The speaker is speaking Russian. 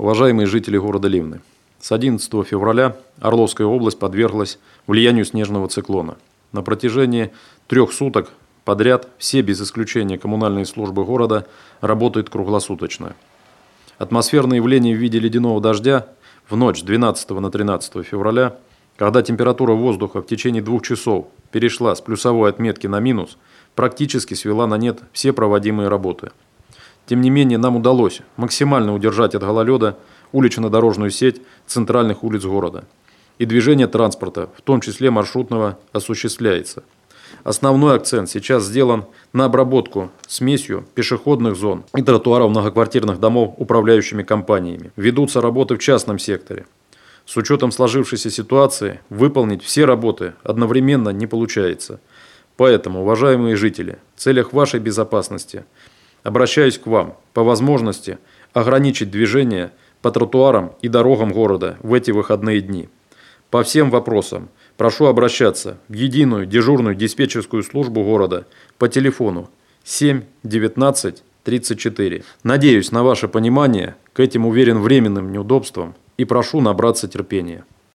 Уважаемые жители города Ливны, с 11 февраля Орловская область подверглась влиянию снежного циклона. На протяжении 3 суток подряд все без исключения коммунальные службы города работают круглосуточно. Атмосферные явления в виде ледяного дождя в ночь с 12 на 13 февраля, когда температура воздуха в течение 2 часов перешла с плюсовой отметки на минус, практически свела на нет все проводимые работы. Тем не менее, нам удалось максимально удержать от гололеда улично-дорожную сеть центральных улиц города. И движение транспорта, в том числе маршрутного, осуществляется. Основной акцент сейчас сделан на обработку смесью пешеходных зон и тротуаров многоквартирных домов управляющими компаниями. Ведутся работы в частном секторе. С учетом сложившейся ситуации выполнить все работы одновременно не получается. Поэтому, уважаемые жители, в целях вашей безопасности обращаюсь к вам, по возможности ограничить движение по тротуарам и дорогам города в эти выходные дни. По всем вопросам прошу обращаться в единую дежурную диспетчерскую службу города по телефону 7 19 34. Надеюсь на ваше понимание к этим, уверен, временным неудобствам и прошу набраться терпения.